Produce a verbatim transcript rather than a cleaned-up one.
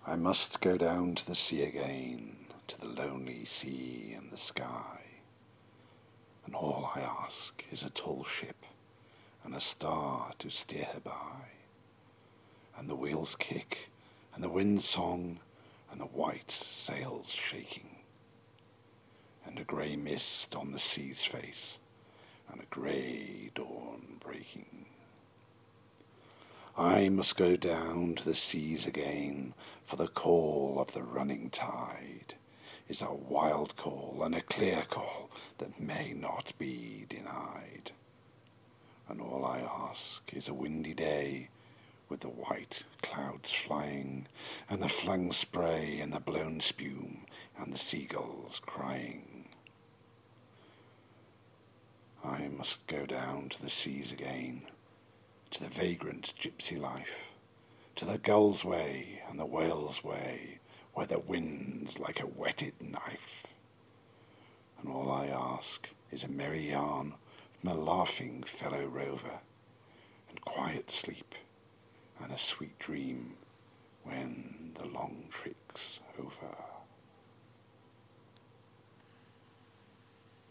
I must go down to the sea again, to the lonely sea and the sky, and all I ask is a tall ship and a star to steer her by, and the wheels kick and the wind song and the white sails shaking, and a grey mist on the sea's face and a grey dawn breaking. I must go down to the seas again, for the call of the running tide is a wild call and a clear call that may not be denied. And all I ask is a windy day, with the white clouds flying, and the flung spray and the blown spume, and the seagulls crying. I must go down to the seas again, to the vagrant gypsy life, to the gull's way and the whale's way, where the wind's like a whetted knife. And all I ask is a merry yarn from a laughing fellow rover, and quiet sleep, and a sweet dream